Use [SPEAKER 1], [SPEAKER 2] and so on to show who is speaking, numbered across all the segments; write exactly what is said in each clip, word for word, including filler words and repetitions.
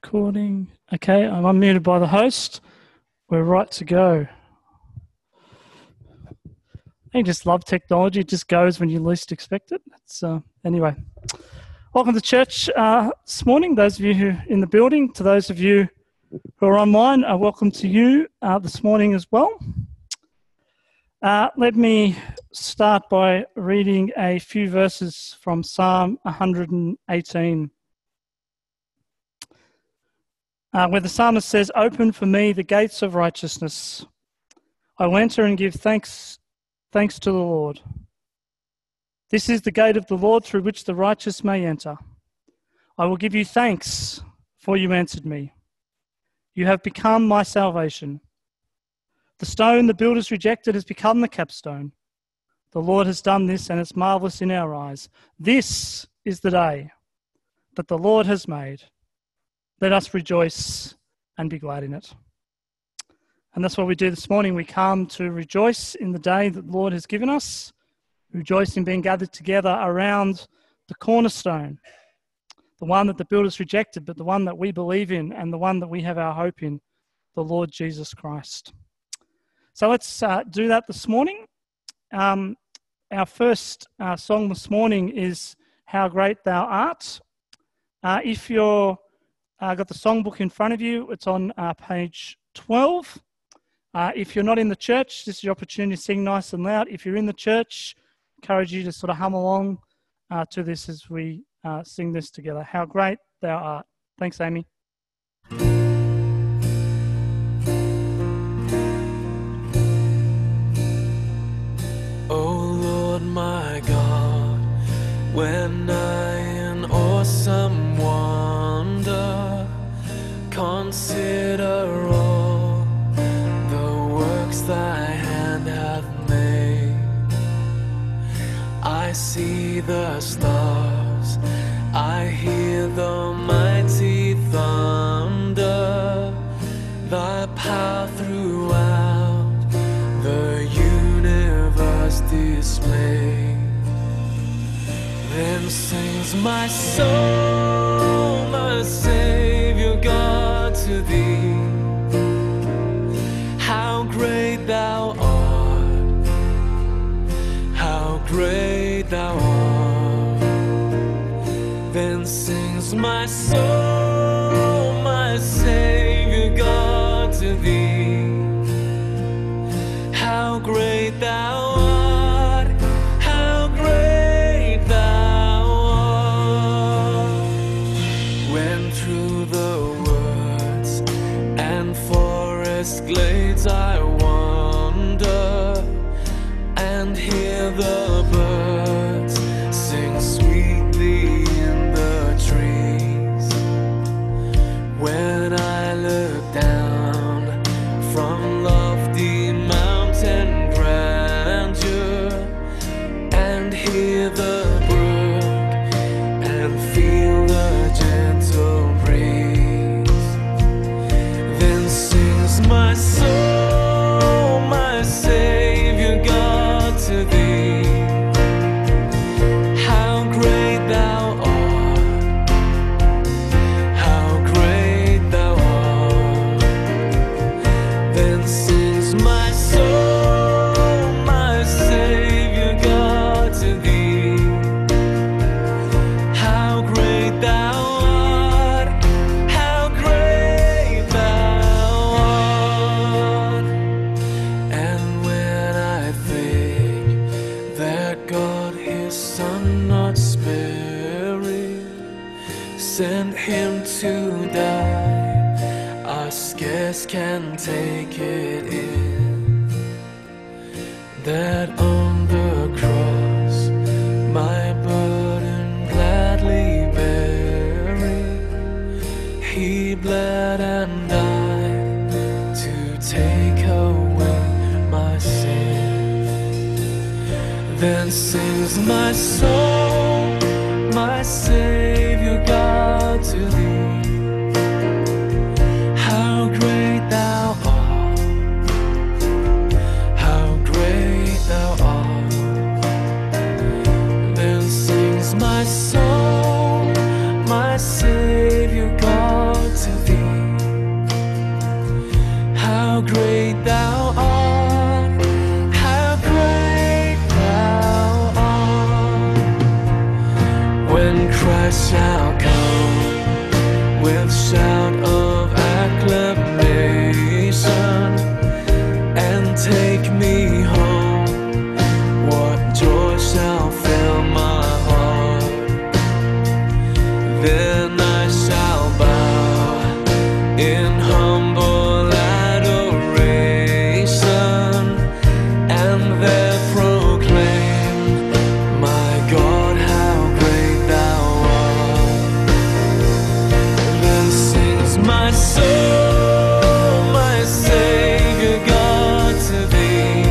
[SPEAKER 1] Recording. Okay, I'm unmuted by the host. We're right to go. I just love technology. It just goes when you least expect it. It's, uh, anyway, welcome to church uh, this morning. Those of you who are in the building, to those of you who are online, uh, welcome to you uh, this morning as well. Uh, let me start by reading a few verses from Psalm one hundred eighteen. Uh, where the psalmist says, "Open for me the gates of righteousness. I will enter and give thanks, thanks to the Lord. This is the gate of the Lord through which the righteous may enter. I will give you thanks, for you answered me. You have become my salvation. The stone the builders rejected has become the capstone. The Lord has done this, and it's marvellous in our eyes. This is the day that the Lord has made. Let us rejoice and be glad in it." And that's what we do this morning. We come to rejoice in the day that the Lord has given us, rejoice in being gathered together around the cornerstone, the one that the builders rejected, but the one that we believe in and the one that we have our hope in, the Lord Jesus Christ. So let's uh, do that this morning. Um, our first uh, song this morning is "How Great Thou Art." Uh, if you're Uh, got the songbook in front of you. It's on uh, page twelve. Uh, if you're not in the church, this is your opportunity to sing nice and loud. If you're in the church, I encourage you to sort of hum along uh, to this as we uh, sing this together. How great thou art. Thanks, Amy.
[SPEAKER 2] Oh Lord my God, when I in awesome wonder consider all the works thy hand hath made, I see the stars, I hear the mighty thunder, thy power throughout the universe displayed. Then sings my soul, my Savior God, to thee. How great thou art, how great thou art. Then sings my soul, my Savior God, to thee. How great thou art. Glades I wander and hear the birds sing sweetly in the trees. When I look down from lofty mountain grandeur and hear the brook and feel the gentle breeze, then sings my soul, my Savior God, to thee. How great thou art, how great thou art. Then sings my soul, my Savior God, to thee. How great thou art. Sent him to die, I scarce can take it in, that on the cross my burden gladly bearing, he bled and died to take away my sin. Then sings my soul, my Savior God, to thee. How great thou art, how great thou art. Then sings my soul, my Savior God, to thee. How great thou art, how great thou art. When Christ shall come with shout of acclamation and take me home, what joy shall fill my heart. Then I shall bow in humble adoration and there proclaim, my God, how great thou art. Then sings my soul, my Savior God, to thee.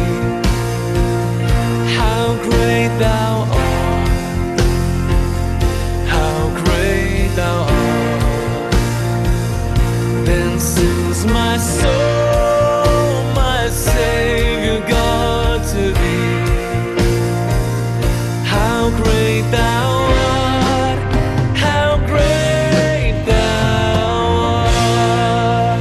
[SPEAKER 2] How great thou art, how great thou art. Then sings my soul, my Savior God, to thee. How great thou art, how great thou art.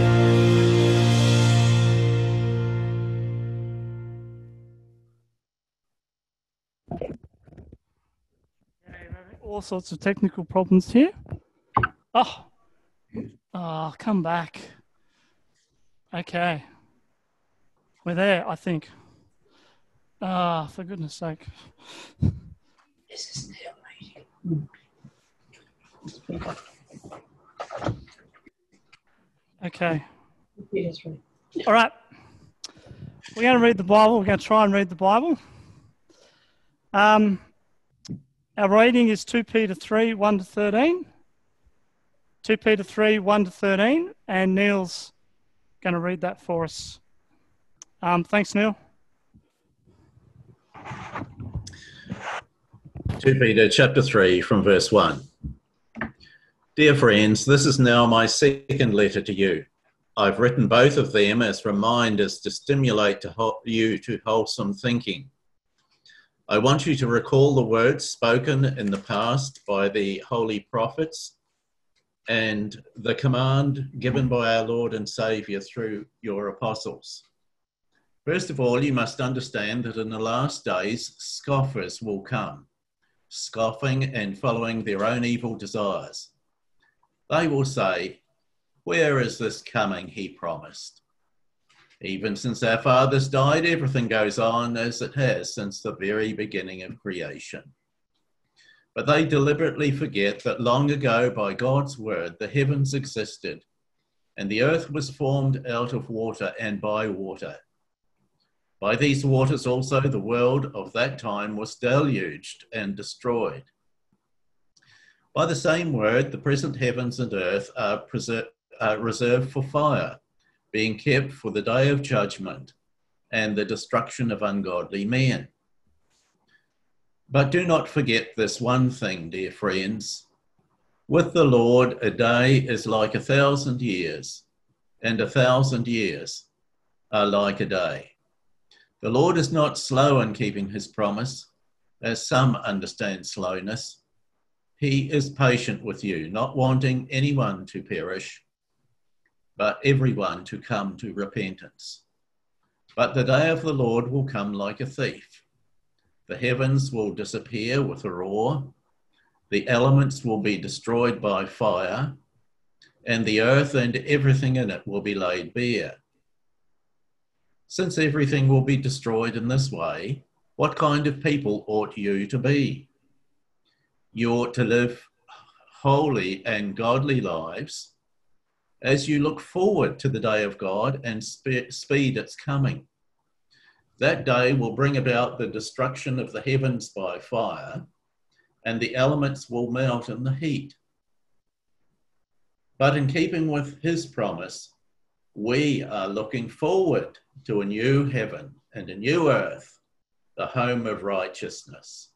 [SPEAKER 1] All sorts of technical problems here. Oh, oh, come back. Okay. We're there, I think. Ah, for goodness sake.
[SPEAKER 3] This is still waiting.
[SPEAKER 1] Okay.
[SPEAKER 3] Computer's ready.
[SPEAKER 1] All right. We're going to read the Bible. We're going to try and read the Bible. Um, our reading is two Peter three, one to thirteen. two Peter three, one to thirteen. And Neil's going to read that for us. Um, thanks, Neil.
[SPEAKER 4] Second Peter chapter three from verse one. Dear friends, this is now my second letter to you. I've written both of them as reminders to stimulate to ho- you to wholesome thinking. I want you to recall the words spoken in the past by the holy prophets and the command given by our Lord and Saviour through your apostles. First of all, you must understand that in the last days, scoffers will come, scoffing and following their own evil desires. They will say, where is this coming he promised? Even since our fathers died, everything goes on as it has since the very beginning of creation. But they deliberately forget that long ago, by God's word, the heavens existed, and the earth was formed out of water and by water. By these waters also the world of that time was deluged and destroyed. By the same word, the present heavens and earth are, preser- are reserved for fire, being kept for the day of judgment and the destruction of ungodly men. But do not forget this one thing, dear friends. With the Lord, a day is like a thousand years, and a thousand years are like a day. The Lord is not slow in keeping his promise, as some understand slowness. He is patient with you, not wanting anyone to perish, but everyone to come to repentance. But the day of the Lord will come like a thief. The heavens will disappear with a roar, the elements will be destroyed by fire, and the earth and everything in it will be laid bare. Since everything will be destroyed in this way, what kind of people ought you to be? You ought to live holy and godly lives as you look forward to the day of God and spe- speed its coming. That day will bring about the destruction of the heavens by fire, and the elements will melt in the heat. But in keeping with his promise, we are looking forward to a new heaven and a new earth, the home of righteousness.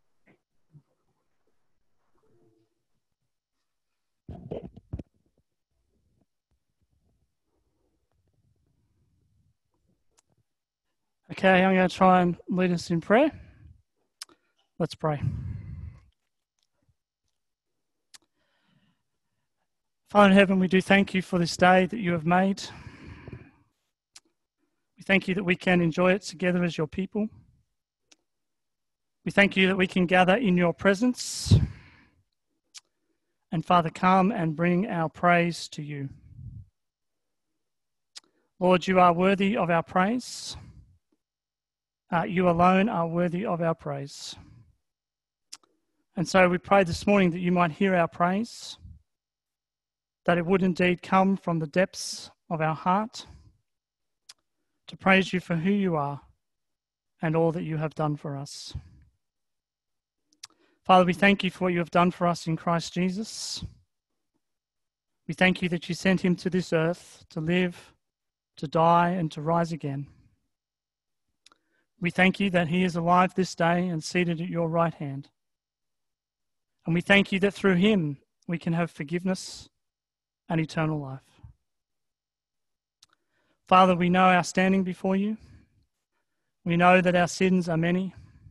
[SPEAKER 1] Okay, I'm going to try and lead us in prayer. Let's pray. Father in heaven, we do thank you for this day that you have made. We thank you that we can enjoy it together as your people. We thank you that we can gather in your presence. And Father, come and bring our praise to you. Lord, you are worthy of our praise. Uh, you alone are worthy of our praise. And so we pray this morning that you might hear our praise, that it would indeed come from the depths of our heart to praise you for who you are and all that you have done for us. Father, we thank you for what you have done for us in Christ Jesus. We thank you that you sent him to this earth to live, to die, and to rise again. We thank you that he is alive this day and seated at your right hand. And we thank you that through him we can have forgiveness and eternal life. Father, we know our standing before you. We know that our sins are many.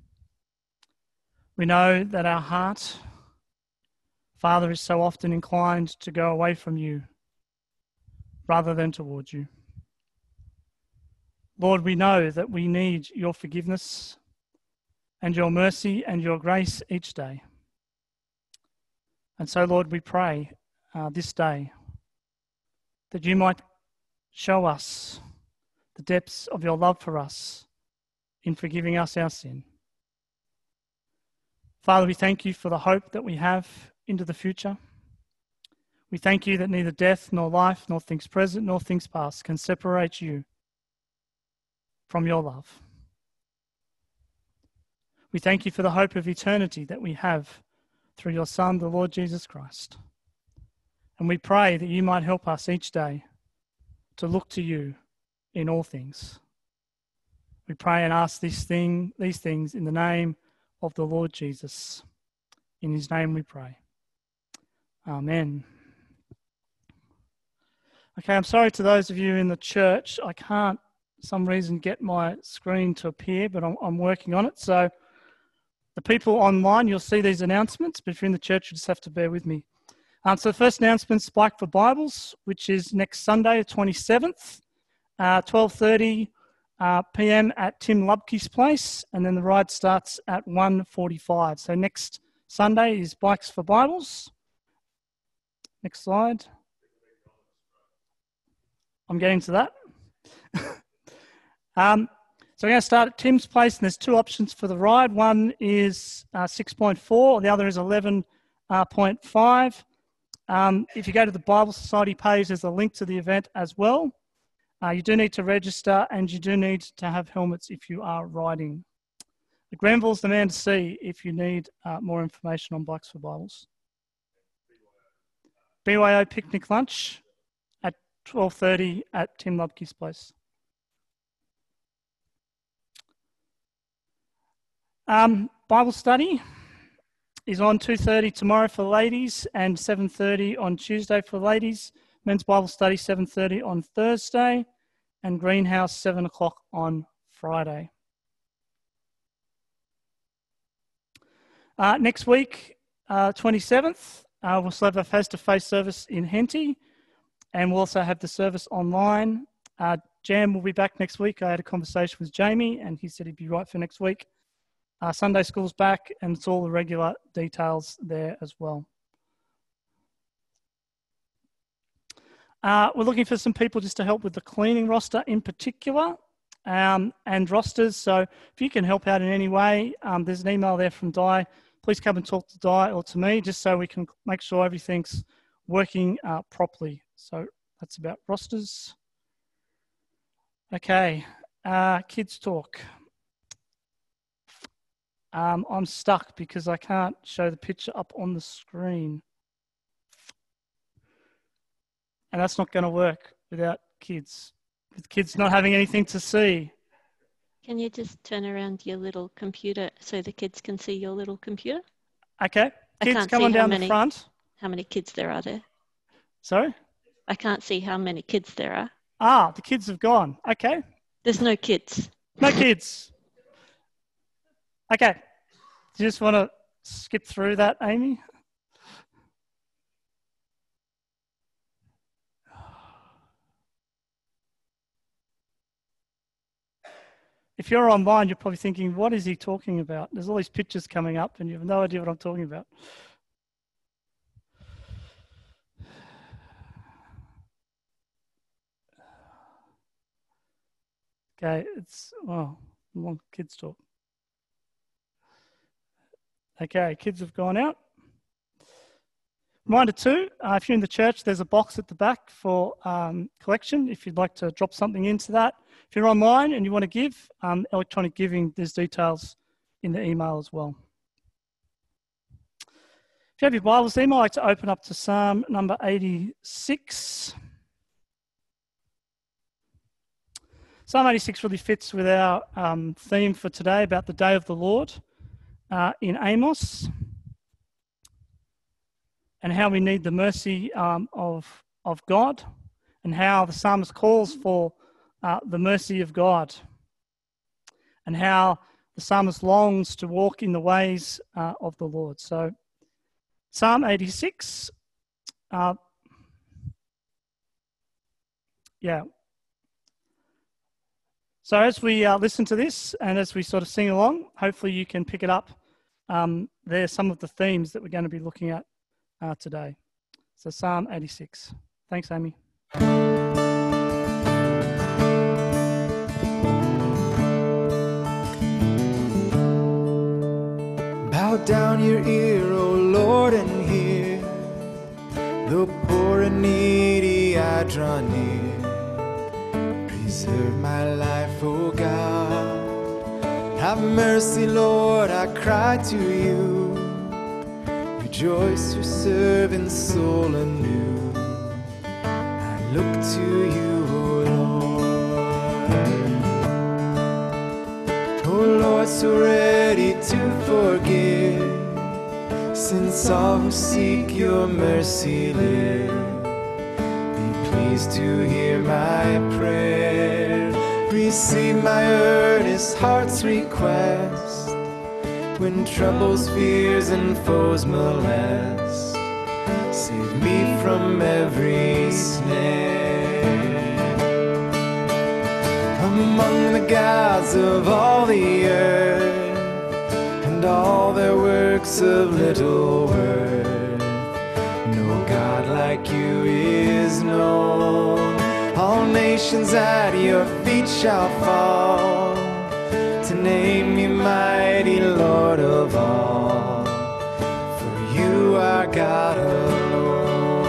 [SPEAKER 1] We know that our heart, Father, is so often inclined to go away from you rather than towards you. Lord, we know that we need your forgiveness and your mercy and your grace each day. And so, Lord, we pray uh, this day that you might show us the depths of your love for us in forgiving us our sin. Father, we thank you for the hope that we have into the future. We thank you that neither death, nor life, nor things present, nor things past can separate you from your love. We thank you for the hope of eternity that we have through your Son, the Lord Jesus Christ. And we pray that you might help us each day to look to you in all things. We pray and ask this thing, these things in the name of the Lord Jesus. In his name we pray. Amen. Okay, I'm sorry to those of you in the church. I can't, for some reason, get my screen to appear, but I'm, I'm working on it. So the people online, you'll see these announcements, but if you're in the church, you just have to bear with me. Um, so the first announcement, Spike for Bibles, which is next Sunday, the twenty-seventh, uh, twelve thirty uh, p m at Tim Lubke's place, and then the ride starts at one forty-five. So next Sunday is Bikes for Bibles. Next slide. I'm getting to that. um, so we're going to start at Tim's place, and there's two options for the ride. One is uh, six point four, the other is eleven point five. Um, if you go to the Bible Society page, there's a link to the event as well. Uh, you do need to register, and you do need to have helmets if you are riding. The Grenville's the man to see if you need uh, more information on Bikes for Bibles. B Y O picnic lunch at twelve thirty at Tim Lubke's place. Um, Bible study is on two thirty tomorrow for ladies and seven thirty on Tuesday for ladies. Men's Bible study seven thirty on Thursday, and Greenhouse seven o'clock on Friday. Uh, next week, uh, twenty-seventh, uh, we'll still have a face-to-face service in Henty, and we'll also have the service online. Uh, Jam will be back next week. I had a conversation with Jamie, and he said he'd be right for next week. Uh, Sunday school's back, and it's all the regular details there as well. Uh, we're looking for some people just to help with the cleaning roster in particular, um, and rosters. So if you can help out in any way, um, there's an email there from Di. Please come and talk to Di or to me, just so we can make sure everything's working uh, properly. So that's about rosters. Okay, uh, kids talk. Um, I'm stuck because I can't show the picture up on the screen. And that's not going to work without kids. With kids not having anything to see.
[SPEAKER 5] Can you just turn around your little computer so the kids can see your little computer?
[SPEAKER 1] Okay.
[SPEAKER 5] I
[SPEAKER 1] Kids,
[SPEAKER 5] can't
[SPEAKER 1] come
[SPEAKER 5] see
[SPEAKER 1] on
[SPEAKER 5] how
[SPEAKER 1] down
[SPEAKER 5] many-
[SPEAKER 1] the front.
[SPEAKER 5] How many kids there are there?
[SPEAKER 1] Sorry?
[SPEAKER 5] I can't see how many kids there are.
[SPEAKER 1] Ah, the kids have gone. Okay.
[SPEAKER 5] There's no kids.
[SPEAKER 1] No kids. Okay. Do you just want to skip through that, Amy? if you're online, you're probably thinking, what is he talking about? There's all these pictures coming up and you have no idea what I'm talking about. Okay, it's, oh, long kids talk. Okay, kids have gone out. Reminder two, uh, if you're in the church, there's a box at the back for um, collection if you'd like to drop something into that. If you're online and you want to give, um, electronic giving, there's details in the email as well. If you have your Bibles there, I'd like to open up to Psalm number eighty-six. Psalm eighty-six really fits with our um, theme for today about the day of the Lord uh, in Amos, and how we need the mercy um, of, of God, and how the psalmist calls for uh, the mercy of God, and how the psalmist longs to walk in the ways uh, of the Lord. So Psalm eighty-six, uh, yeah. So as we uh, listen to this and as we sort of sing along, hopefully you can pick it up. Um, there's some of the themes that we're going to be looking at uh, today. So Psalm eighty-six. Thanks, Amy.
[SPEAKER 6] Bow down your ear, O Lord, and hear. The poor and needy I draw near. Preserve my life, O God. Have mercy, Lord, I cry to you. Rejoice your servant's soul anew. I look to you, O Lord. O Lord, so ready to forgive, since all who seek your mercy live. Be pleased to hear my prayer. Receive my earnest heart's request. When troubles, fears, and foes molest, save me from every snare. Among the gods of all the earth, and all their works of little worth, no God like you is known. All nations at your feet shall fall, to name you mighty Lord of all. For you are God alone.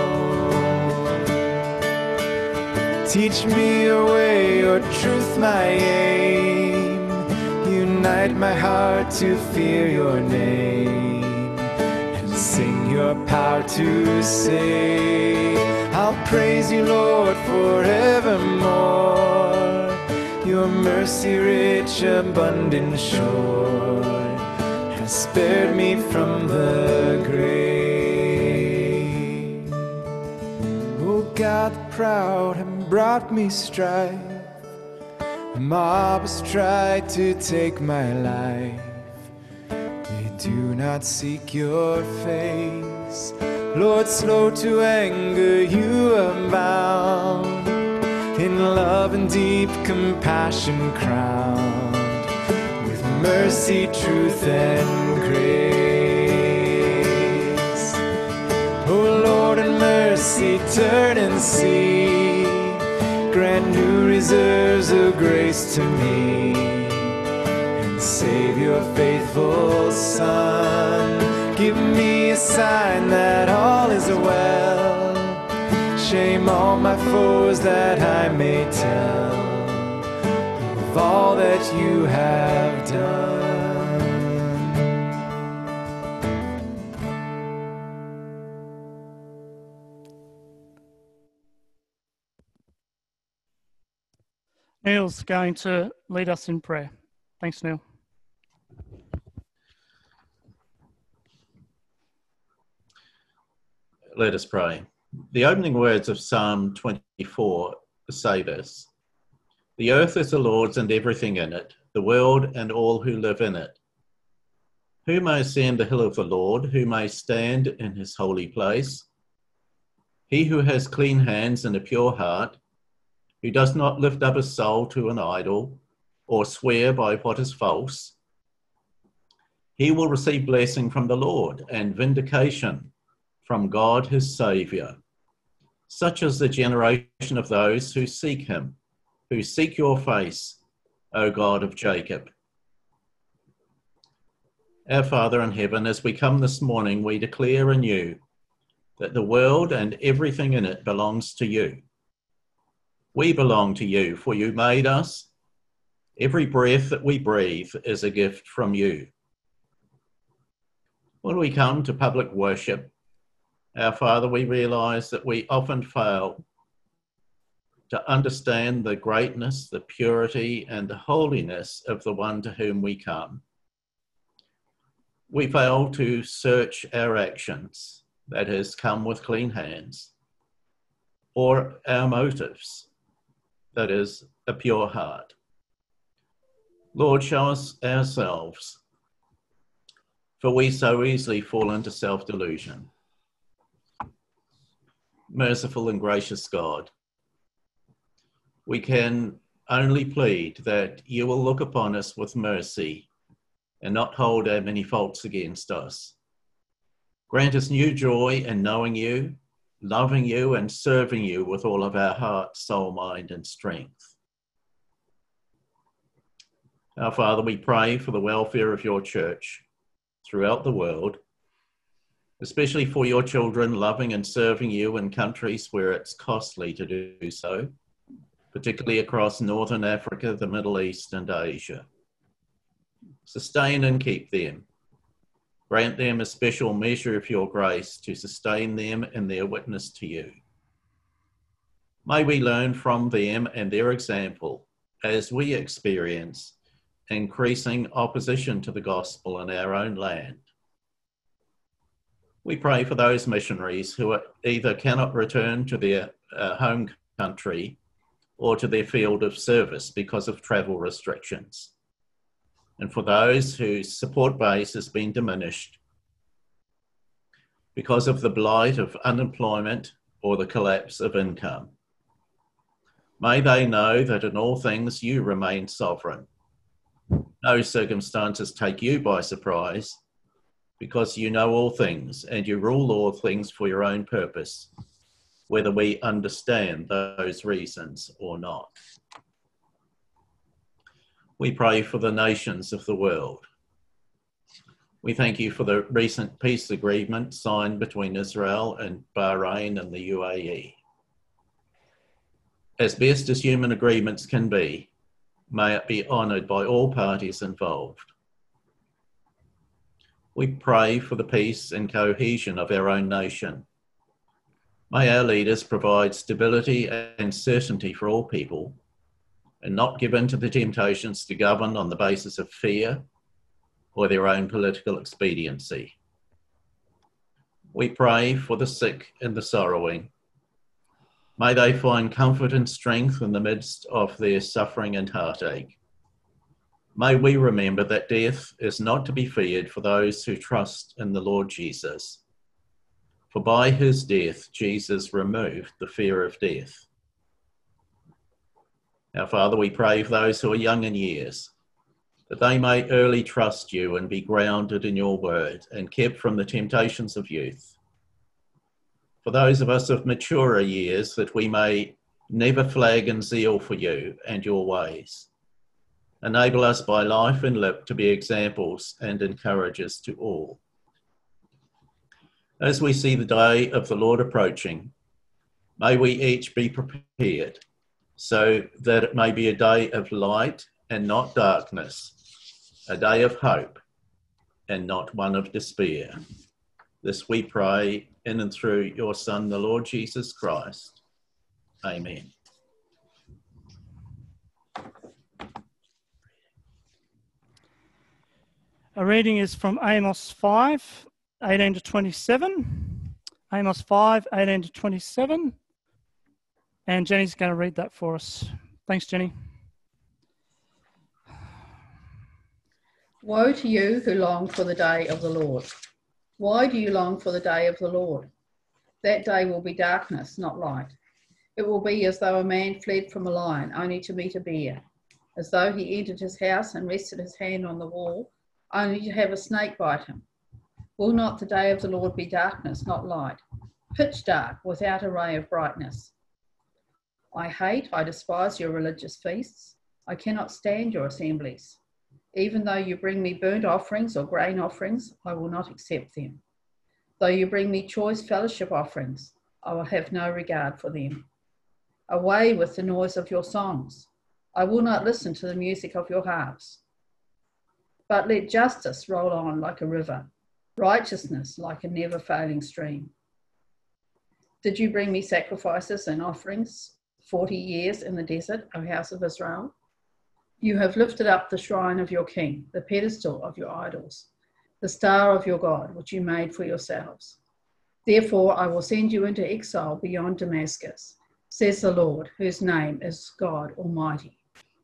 [SPEAKER 6] Teach me your way, your truth my aim. Unite my heart to fear your name, and sing your power to save. I'll praise you, Lord, forevermore. Your mercy rich, abundant, sure, has spared me from the grave. Oh God, the proud have brought me strife. The mob has tried to take my life. They do not seek your face. Lord, slow to anger, you abound. In love and deep compassion crowned, with mercy, truth, and grace. Oh Lord, in mercy, turn and see. Grant new reserves of grace to me, and save your faithful Son. Give me a sign that all is well. Shame all my foes, that I may tell of all that you have done.
[SPEAKER 1] Neil's going to lead us in prayer. Thanks, Neil.
[SPEAKER 4] Let us pray. The opening words of Psalm twenty-four say this: The earth is the Lord's and everything in it, the world and all who live in it. Who may ascend the hill of the Lord? Who may stand in his holy place? He who has clean hands and a pure heart, who does not lift up his soul to an idol, or swear by what is false, he will receive blessing from the Lord and vindication from God his Saviour. Such is the generation of those who seek him, who seek your face, O God of Jacob. Our Father in heaven, as we come this morning, we declare anew that the world and everything in it belongs to you. We belong to you, for you made us. Every breath that we breathe is a gift from you. When we come to public worship, our Father, we realise that we often fail to understand the greatness, the purity, and the holiness of the one to whom we come. We fail to search our actions, that is, come with clean hands, or our motives, that is, a pure heart. Lord, show us ourselves, for we so easily fall into self-delusion. Merciful and gracious God, we can only plead that you will look upon us with mercy and not hold our many faults against us. Grant us new joy in knowing you, loving you, and serving you with all of our heart, soul, mind, and strength. Our Father, we pray for the welfare of your church throughout the world, especially for your children loving and serving you in countries where it's costly to do so, particularly across Northern Africa, the Middle East, and Asia. Sustain and keep them. Grant them a special measure of your grace to sustain them in their witness to you. May we learn from them and their example as we experience increasing opposition to the gospel in our own land. We pray for those missionaries who either cannot return to their uh, home country or to their field of service because of travel restrictions, and for those whose support base has been diminished because of the blight of unemployment or the collapse of income. May they know that in all things you remain sovereign. No circumstances take you by surprise, because you know all things and you rule all things for your own purpose, whether we understand those reasons or not. We pray for the nations of the world. We thank you for the recent peace agreement signed between Israel and Bahrain and the U A E. As best as human agreements can be, may it be honoured by all parties involved. We pray for the peace and cohesion of our own nation. May our leaders provide stability and certainty for all people, and not give in to the temptations to govern on the basis of fear or their own political expediency. We pray for the sick and the sorrowing. May they find comfort and strength in the midst of their suffering and heartache. May we remember that death is not to be feared for those who trust in the Lord Jesus. For by his death, Jesus removed the fear of death. Our Father, we pray for those who are young in years, that they may early trust you and be grounded in your word and kept from the temptations of youth. For those of us of maturer years, that we may never flag in zeal for you and your ways. Enable us by life and lip to be examples and encouragers to all. As we see the day of the Lord approaching, may we each be prepared so that it may be a day of light and not darkness, a day of hope and not one of despair. This we pray in and through your Son, the Lord Jesus Christ. Amen.
[SPEAKER 1] A reading is from Amos five, eighteen to twenty-seven. Amos five, eighteen to twenty-seven. And Jenny's going to read that for us. Thanks, Jenny.
[SPEAKER 3] Woe to you who long for the day of the Lord. Why do you long for the day of the Lord? That day will be darkness, not light. It will be as though a man fled from a lion, only to meet a bear. as though he entered his house and rested his hand on the wall, only to have a snake bite him. Will not the day of the Lord be darkness, not light, pitch dark, without a ray of brightness? I hate, I despise your religious feasts. I cannot stand your assemblies. Even though you bring me burnt offerings or grain offerings, I will not accept them. Though you bring me choice fellowship offerings, I will have no regard for them. Away with the noise of your songs. I will not listen to the music of your harps. But let justice roll on like a river, righteousness like a never-failing stream. Did you bring me sacrifices and offerings forty years in the desert, O house of Israel? You have lifted up the shrine of your king, the pedestal of your idols, the star of your God, which you made for yourselves. Therefore, I will send you into exile beyond Damascus, says the Lord, whose name is God Almighty.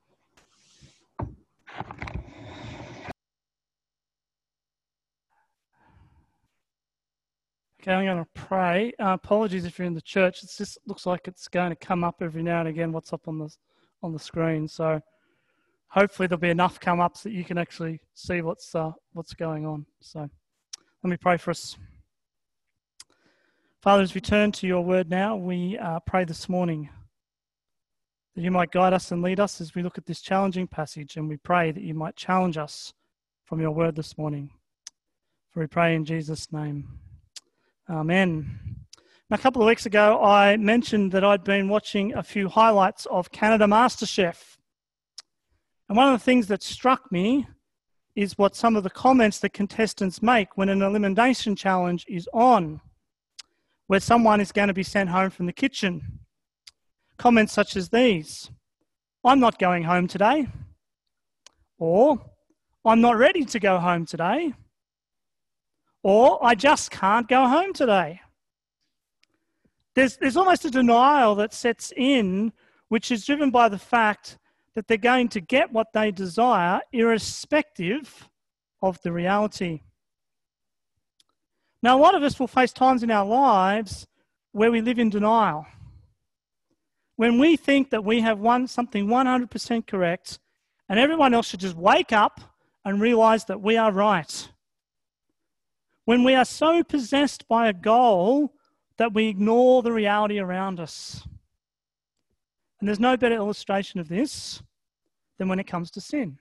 [SPEAKER 1] Okay, I'm going to pray. Uh, apologies if you're in the church. It just looks like it's going to come up every now and again what's up on the on the screen. So hopefully there'll be enough come up so that you can actually see what's uh, what's going on. So let me pray for us. Father, as we turn to your word now, we uh, pray this morning that you might guide us and lead us as we look at this challenging passage, and we pray that you might challenge us from your word this morning. For we pray in Jesus' name. Amen. Now, a couple of weeks ago, I mentioned that I'd been watching a few highlights of Canada MasterChef. And one of the things that struck me is what some of the comments that contestants make when an elimination challenge is on, where someone is going to be sent home from the kitchen. Comments such as these: I'm not going home today. Or, I'm not ready to go home today. Or, I just can't go home today. There's, there's almost a denial that sets in, which is driven by the fact that they're going to get what they desire irrespective of the reality. Now, a lot of us will face times in our lives where we live in denial. When we think that we have one, something one hundred percent correct and everyone else should just wake up and realize that we are right. When we are so possessed by a goal that we ignore the reality around us. And there's no better illustration of this than when it comes to sin.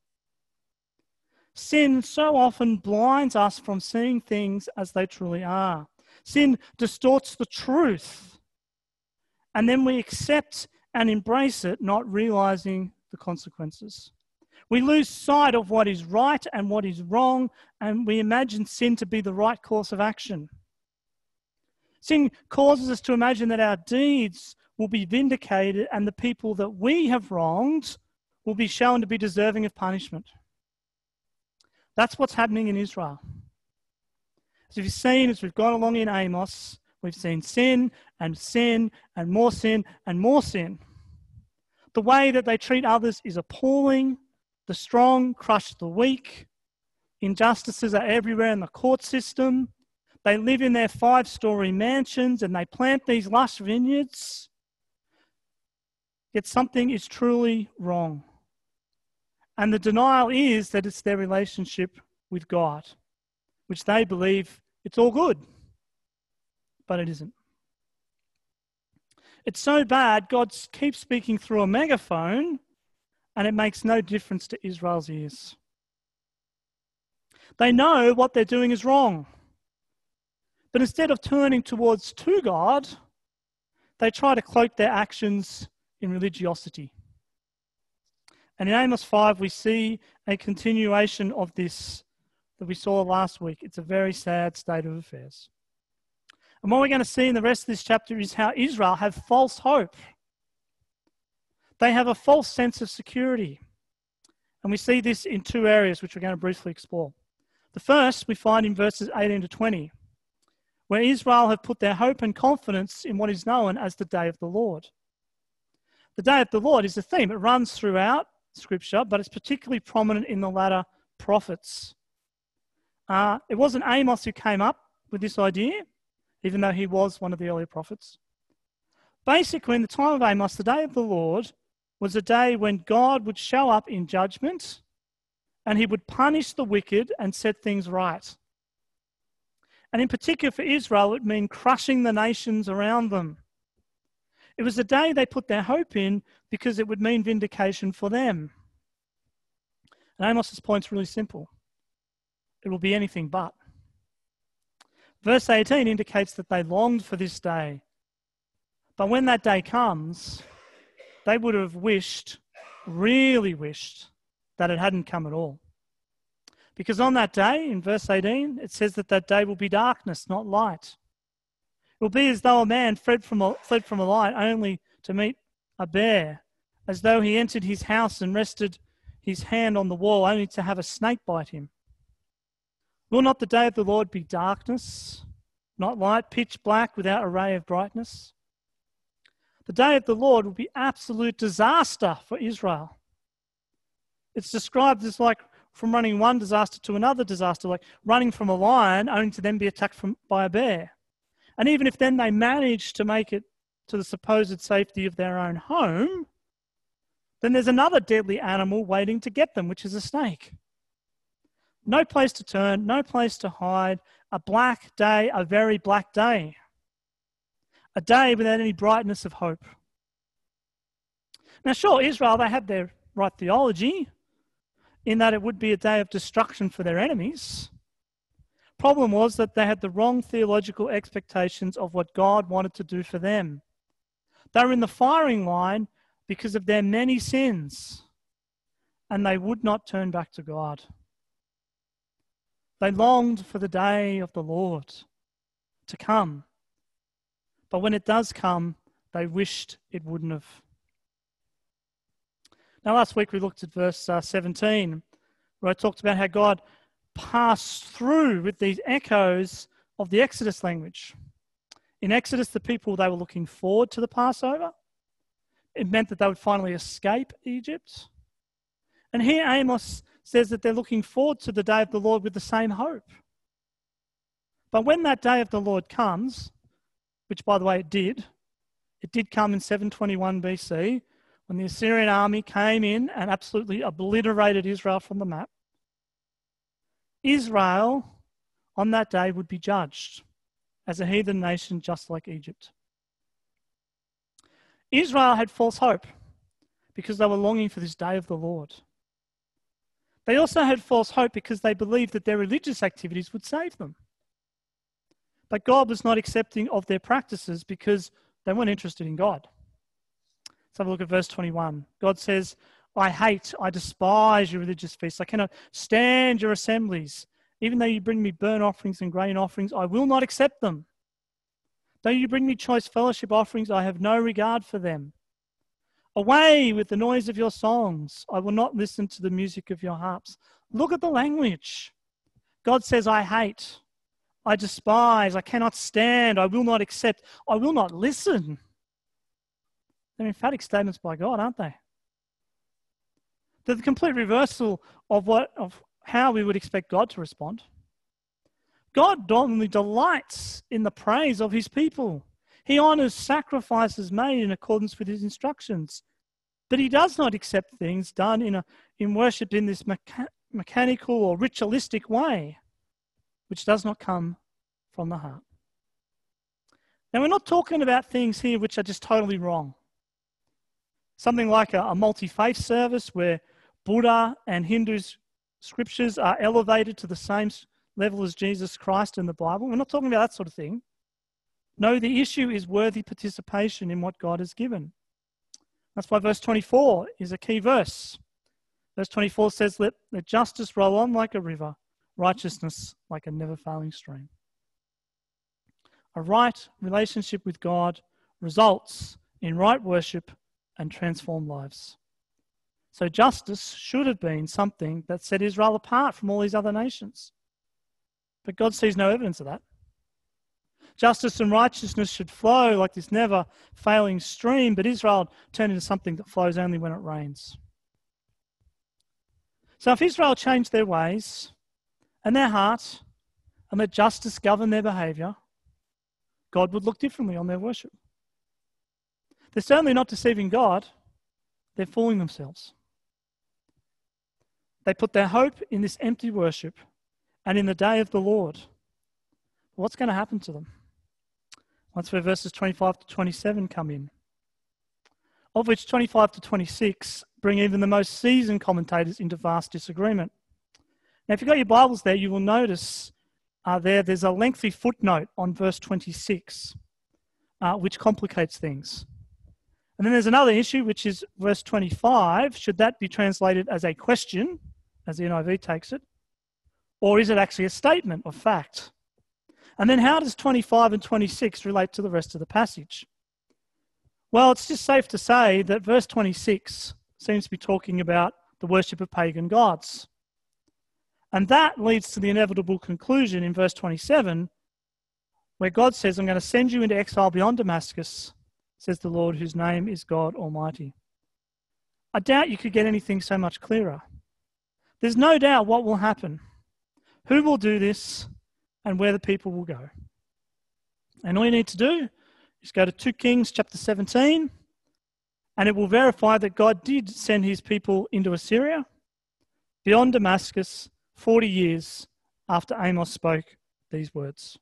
[SPEAKER 1] Sin so often blinds us from seeing things as they truly are. Sin distorts the truth. And then we accept and embrace it, not realizing the consequences. We lose sight of what is right and what is wrong, and we imagine sin to be the right course of action. Sin causes us to imagine that our deeds will be vindicated and the people that we have wronged will be shown to be deserving of punishment. That's what's happening in Israel. As you've seen, as we've gone along in Amos, we've seen sin and sin and more sin and more sin. The way that they treat others is appalling. The strong crush the weak. Injustices are everywhere in the court system. They live in their five-story mansions and they plant these lush vineyards. Yet something is truly wrong. And the denial is that it's their relationship with God, which they believe it's all good, but it isn't. It's so bad, God keeps speaking through a megaphone, and it makes no difference to Israel's ears. They know what they're doing is wrong. But instead of turning towards to God, they try to cloak their actions in religiosity. And in Amos five, we see a continuation of this that we saw last week. It's a very sad state of affairs. And what we're going to see in the rest of this chapter is how Israel have false hope. They have a false sense of security. And we see this in two areas, which we're going to briefly explore. The first we find in verses eighteen to twenty, where Israel have put their hope and confidence in what is known as the day of the Lord. The day of the Lord is a theme. It runs throughout Scripture, but it's particularly prominent in the latter prophets. Uh, it wasn't Amos who came up with this idea, even though he was one of the earlier prophets. Basically, in the time of Amos, the day of the Lord was a day when God would show up in judgment and he would punish the wicked and set things right. And in particular for Israel, it would mean crushing the nations around them. It was a day they put their hope in because it would mean vindication for them. And Amos's point's really simple. It will be anything but. Verse eighteen indicates that they longed for this day. But when that day comes, they would have wished, really wished, that it hadn't come at all. Because on that day, in verse eighteen, it says that that day will be darkness, not light. It will be as though a man fled from a, fled from a light only to meet a bear, as though he entered his house and rested his hand on the wall only to have a snake bite him. Will not the day of the Lord be darkness, not light, pitch black without a ray of brightness? The day of the Lord will be absolute disaster for Israel. It's described as like from running one disaster to another disaster, like running from a lion only to then be attacked from, by a bear. And even if then they manage to make it to the supposed safety of their own home, then there's another deadly animal waiting to get them, which is a snake. No place to turn, no place to hide, a black day, a very black day. A day without any brightness of hope. Now sure, Israel, they had their right theology in that it would be a day of destruction for their enemies. Problem was that they had the wrong theological expectations of what God wanted to do for them. They were in the firing line because of their many sins, and they would not turn back to God. They longed for the day of the Lord to come. But when it does come, they wished it wouldn't have. Now, last week we looked at verse uh, seventeen, where I talked about how God passed through with these echoes of the Exodus language. In Exodus, the people, they were looking forward to the Passover. It meant that they would finally escape Egypt. And here Amos says that they're looking forward to the day of the Lord with the same hope. But when that day of the Lord comes, which by the way it did, it did come in seven twenty-one B C, when the Assyrian army came in and absolutely obliterated Israel from the map. Israel on that day would be judged as a heathen nation just like Egypt. Israel had false hope because they were longing for this day of the Lord. They also had false hope because they believed that their religious activities would save them. But God was not accepting of their practices because they weren't interested in God. Let's have a look at verse twenty-one. God says, I hate, I despise your religious feasts. I cannot stand your assemblies. Even though you bring me burnt offerings and grain offerings, I will not accept them. Though you bring me choice fellowship offerings, I have no regard for them. Away with the noise of your songs. I will not listen to the music of your harps. Look at the language. God says, I hate, I despise, I cannot stand, I will not accept, I will not listen. They're emphatic statements by God, aren't they? They're the complete reversal of what of how we would expect God to respond. God normally delights in the praise of his people. He honours sacrifices made in accordance with his instructions. But he does not accept things done in, a, in worship in this mecha- mechanical or ritualistic way, which does not come from the heart. Now, we're not talking about things here which are just totally wrong. Something like a, a multi-faith service where Buddha and Hindu scriptures are elevated to the same level as Jesus Christ in the Bible. We're not talking about that sort of thing. No, the issue is worthy participation in what God has given. That's why verse twenty-four is a key verse. Verse twenty-four says, let, let justice roll on like a river, righteousness like a never-failing stream. A right relationship with God results in right worship and transformed lives. So justice should have been something that set Israel apart from all these other nations. But God sees no evidence of that. Justice and righteousness should flow like this never-failing stream, but Israel turned into something that flows only when it rains. So if Israel changed their ways and their heart and let justice govern their behaviour, God would look differently on their worship. They're certainly not deceiving God. They're fooling themselves. They put their hope in this empty worship and in the day of the Lord. What's going to happen to them? That's where verses twenty-five to twenty-seven come in, of which twenty-five to twenty-six bring even the most seasoned commentators into vast disagreement. Now, if you've got your Bibles there, you will notice uh, there there's a lengthy footnote on verse twenty-six, uh, which complicates things. And then there's another issue, which is verse twenty-five. Should that be translated as a question, as the N I V takes it, or is it actually a statement of fact? And then how does twenty-five and twenty-six relate to the rest of the passage? Well, it's just safe to say that verse twenty-six seems to be talking about the worship of pagan gods. And that leads to the inevitable conclusion in verse twenty-seven, where God says, I'm going to send you into exile beyond Damascus, says the Lord, whose name is God Almighty. I doubt you could get anything so much clearer. There's no doubt what will happen, who will do this, and where the people will go. And all you need to do is go to Second Kings chapter seventeen, and it will verify that God did send his people into Assyria, beyond Damascus, forty years after Amos spoke these words.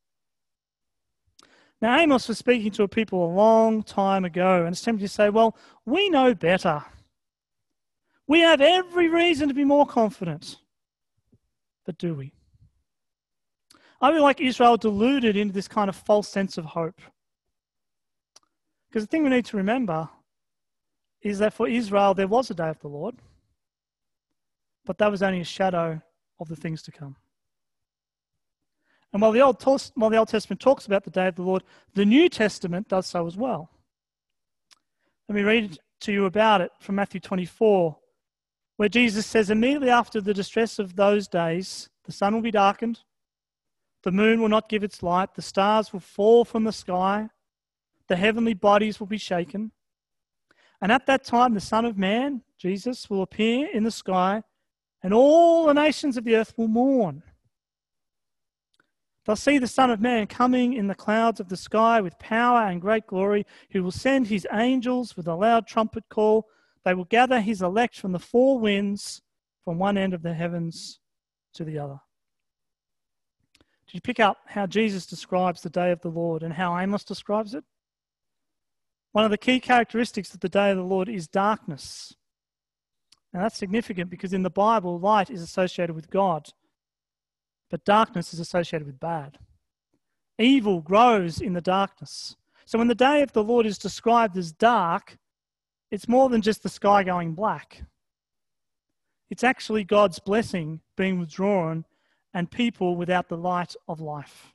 [SPEAKER 1] Now, Amos was speaking to a people a long time ago, and it's tempting to say, well, we know better. We have every reason to be more confident. But do we? Are we like Israel, deluded into this kind of false sense of hope? Because the thing we need to remember is that for Israel, there was a day of the Lord, but that was only a shadow of the things to come. And while the Old, while the Old Testament talks about the day of the Lord, the New Testament does so as well. Let me read to you about it from Matthew twenty-four, where Jesus says, immediately after the distress of those days, the sun will be darkened, the moon will not give its light, the stars will fall from the sky, the heavenly bodies will be shaken. And at that time, the Son of Man, Jesus, will appear in the sky, and all the nations of the earth will mourn. They'll see the Son of Man coming in the clouds of the sky with power and great glory, who will send his angels with a loud trumpet call. They will gather his elect from the four winds, from one end of the heavens to the other. Did you pick up how Jesus describes the day of the Lord and how Amos describes it? One of the key characteristics of the day of the Lord is darkness. Now that's significant because in the Bible, light is associated with God, but darkness is associated with bad. Evil grows in the darkness. So when the day of the Lord is described as dark, it's more than just the sky going black. It's actually God's blessing being withdrawn and people without the light of life.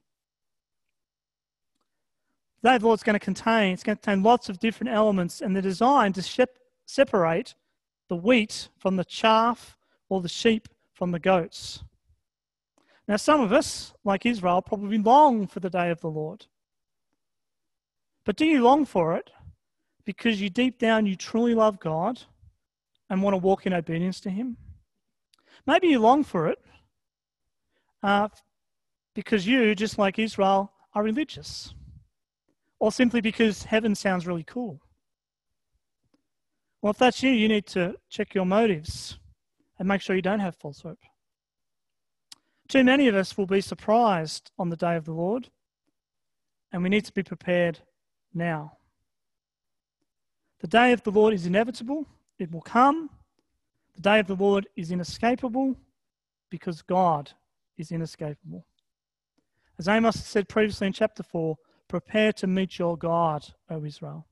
[SPEAKER 1] The day of the Lord is going to contain, it's going to contain lots of different elements, and they're designed to shep- separate the wheat from the chaff or the sheep from the goats. Now, some of us, like Israel, probably long for the day of the Lord. But do you long for it because you deep down you truly love God and want to walk in obedience to him? Maybe you long for it uh, because you, just like Israel, are religious, or simply because heaven sounds really cool. Well, if that's you, you need to check your motives and make sure you don't have false hope. Too many of us will be surprised on the day of the Lord, and we need to be prepared now. The day of the Lord is inevitable. It will come. The day of the Lord is inescapable because God is inescapable. As Amos said previously in chapter four, prepare to meet your God, O Israel.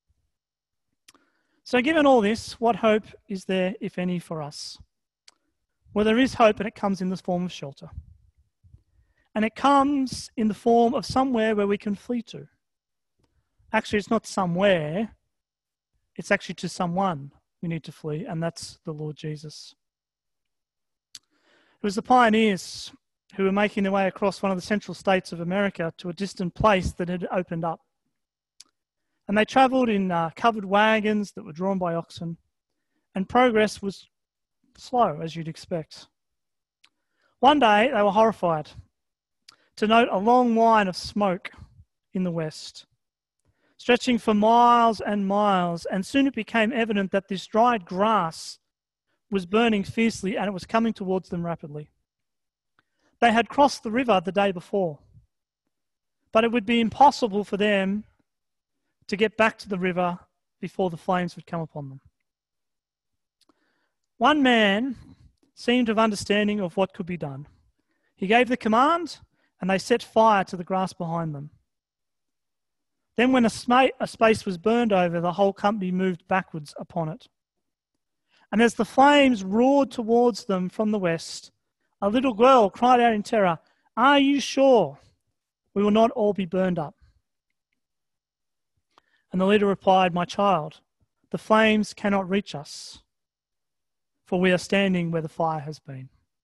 [SPEAKER 1] So given all this, what hope is there, if any, for us? Well, there is hope, and it comes in the form of shelter. And it comes in the form of somewhere where we can flee to. Actually, it's not somewhere. It's actually to someone we need to flee, and that's the Lord Jesus. It was the pioneers who were making their way across one of the central states of America to a distant place that had opened up. And they travelled in uh, covered wagons that were drawn by oxen, and progress was slow, as you'd expect. One day, they were horrified to note a long line of smoke in the west. stretching for miles and miles, and soon it became evident that this dried grass was burning fiercely and it was coming towards them rapidly. They had crossed the river the day before, but it would be impossible for them to get back to the river before the flames would come upon them. One man seemed to have understanding of what could be done. He gave the command, and they set fire to the grass behind them. Then when a, sma- a space was burned over, the whole company moved backwards upon it. And as the flames roared towards them from the west, a little girl cried out in terror, "Are you sure we will not all be burned up?" And the leader replied, "My child, the flames cannot reach us, for we are standing where the fire has been."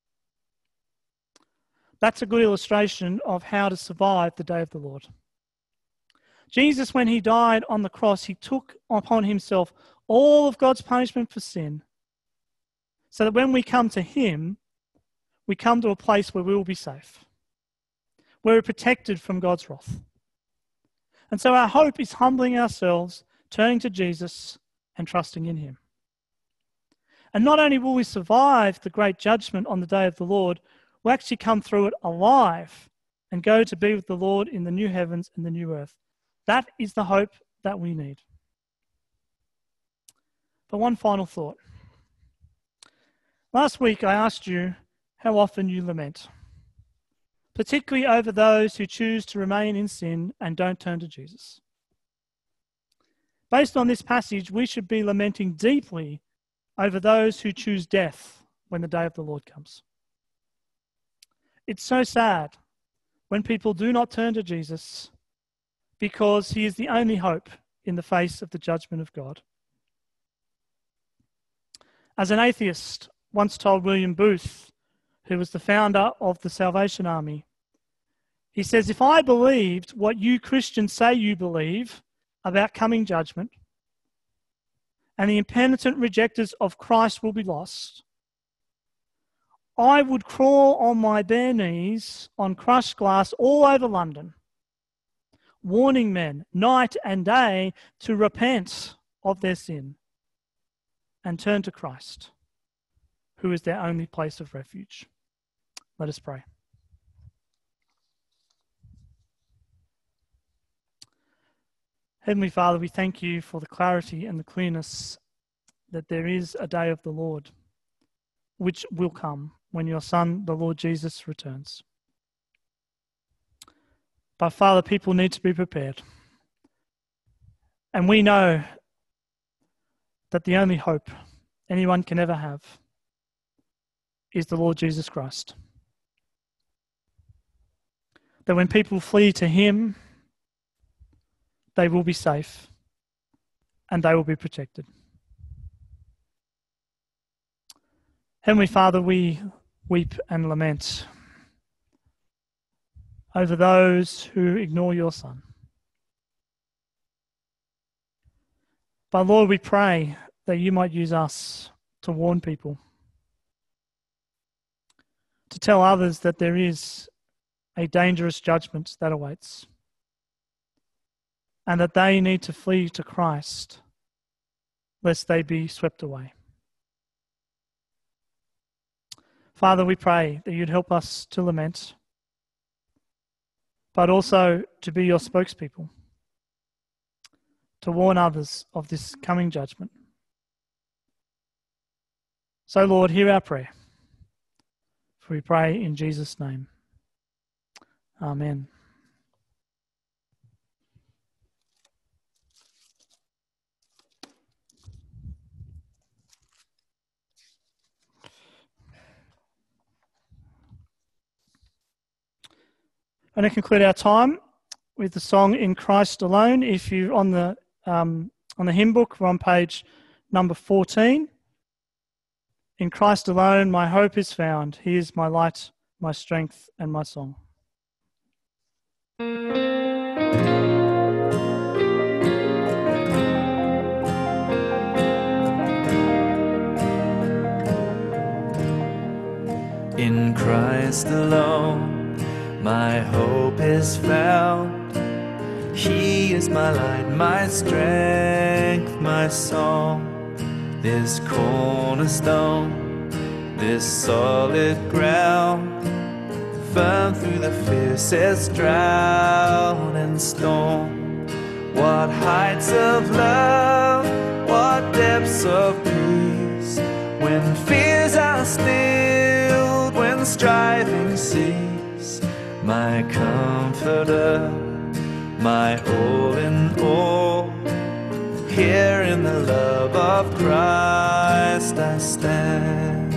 [SPEAKER 1] That's a good illustration of how to survive the day of the Lord. Jesus, when he died on the cross, he took upon himself all of God's punishment for sin, so that when we come to him, we come to a place where we will be safe. We're protected from God's wrath. And so our hope is humbling ourselves, turning to Jesus and trusting in him. And not only will we survive the great judgment on the day of the Lord, we'll actually come through it alive and go to be with the Lord in the new heavens and the new earth. That is the hope that we need. But one final thought. Last week I asked you how often you lament, particularly over those who choose to remain in sin and don't turn to Jesus. Based on this passage, we should be lamenting deeply over those who choose death when the day of the Lord comes. It's so sad when people do not turn to Jesus because he is the only hope in the face of the judgment of God. As an atheist once told William Booth, who was the founder of the Salvation Army, he says, "If I believed what you Christians say you believe about coming judgment, and the impenitent rejectors of Christ will be lost, I would crawl on my bare knees on crushed glass all over London, warning men night and day to repent of their sin and turn to Christ, who is their only place of refuge." Let us pray. Heavenly Father, we thank you for the clarity and the clearness that there is a day of the Lord, which will come when your Son, the Lord Jesus, returns. But Father, people need to be prepared. And we know that the only hope anyone can ever have is the Lord Jesus Christ. That when people flee to him, they will be safe and they will be protected. Heavenly Father, we weep and lament over those who ignore your Son. But Lord, we pray that you might use us to warn people, to tell others that there is a dangerous judgment that awaits, and that they need to flee to Christ lest they be swept away. Father, we pray that you'd help us to lament, but also to be your spokespeople, to warn others of this coming judgment. So, Lord, hear our prayer, for we pray in Jesus' name. Amen. I'm going to conclude our time with the song "In Christ Alone." If you're on the um, on the hymn book, we're on page number fourteen. In Christ alone, my hope is found. He is my light, my strength, and my song.
[SPEAKER 6] In Christ alone, my hope is found. He is my light, my strength, my song. This cornerstone, this solid ground, firm through the fiercest drought and storm. What heights of love, what depths of peace, when fears are stilled, when striving cease. My comforter, my all in all, here in the love of Christ I stand.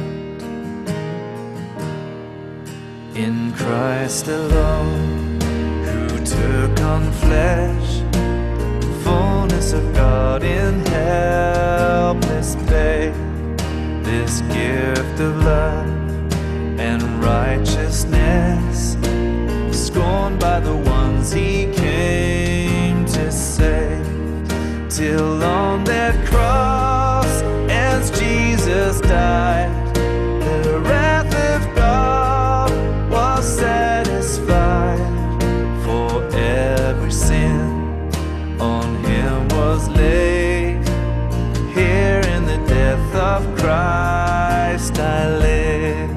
[SPEAKER 6] In Christ alone, who took on flesh, fullness of God in helpless babe, this gift of love and righteousness, scorned by the ones he came to save, till on that cross, as Jesus died, the wrath of God was satisfied. For every sin on him was laid, here in the death of Christ I live.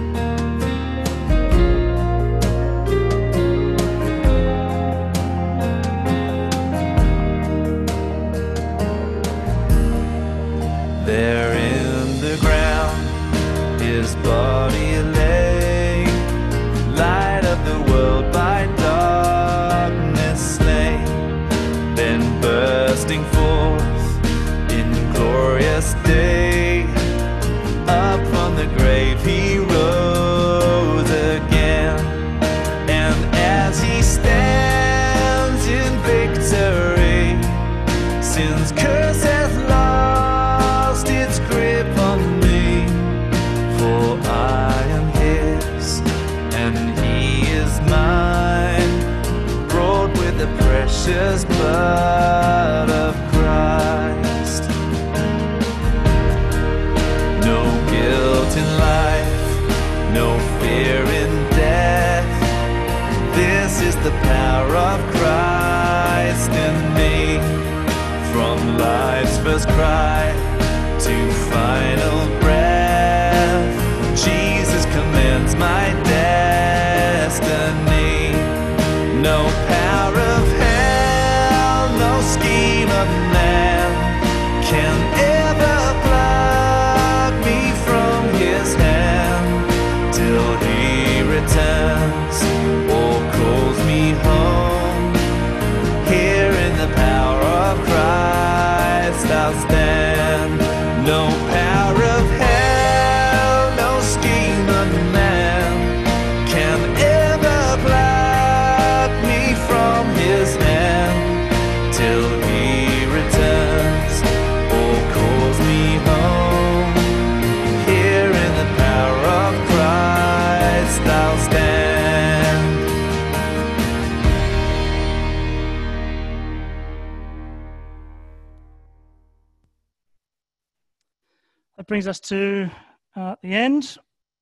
[SPEAKER 6] There in the ground, his body lay, light of the world by darkness slain, then bursting forth in glorious day, up from the grave he rose again. And as he stands in victory, sin's curse hath lost its grip on me, for I am his and he is mine, brought with the precious blood of Christ. No guilt in life, no fear in death, this is the power of Christ in me. From life's first cry to final breath, Jesus commands my destiny. No power of hell, no scheme of man can ever pluck me from his hand, till he returns or calls me home. Here in the power of Christ I'll stand. No power of hell, no scheme of man can ever pluck me from his hand, till he returns or calls me home. Here in the power of Christ I'll stand.
[SPEAKER 1] That brings us to uh, the end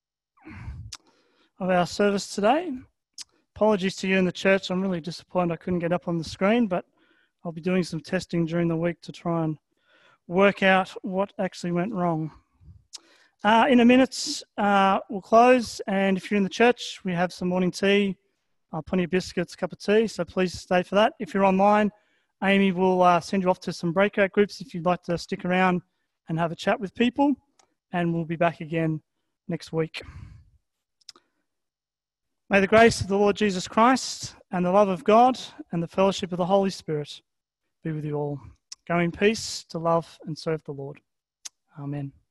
[SPEAKER 1] of our service today. Apologies to you in the church. I'm really disappointed I couldn't get up on the screen, but I'll be doing some testing during the week to try and work out what actually went wrong. Uh, in a minute, uh, we'll close, and if you're in the church, we have some morning tea, uh, plenty of biscuits, cup of tea, so please stay for that. If you're online, Amy will uh, send you off to some breakout groups if you'd like to stick around and have a chat with people, and we'll be back again next week. May the grace of the Lord Jesus Christ and the love of God and the fellowship of the Holy Spirit be with you all. Go in peace to love and serve the Lord. Amen.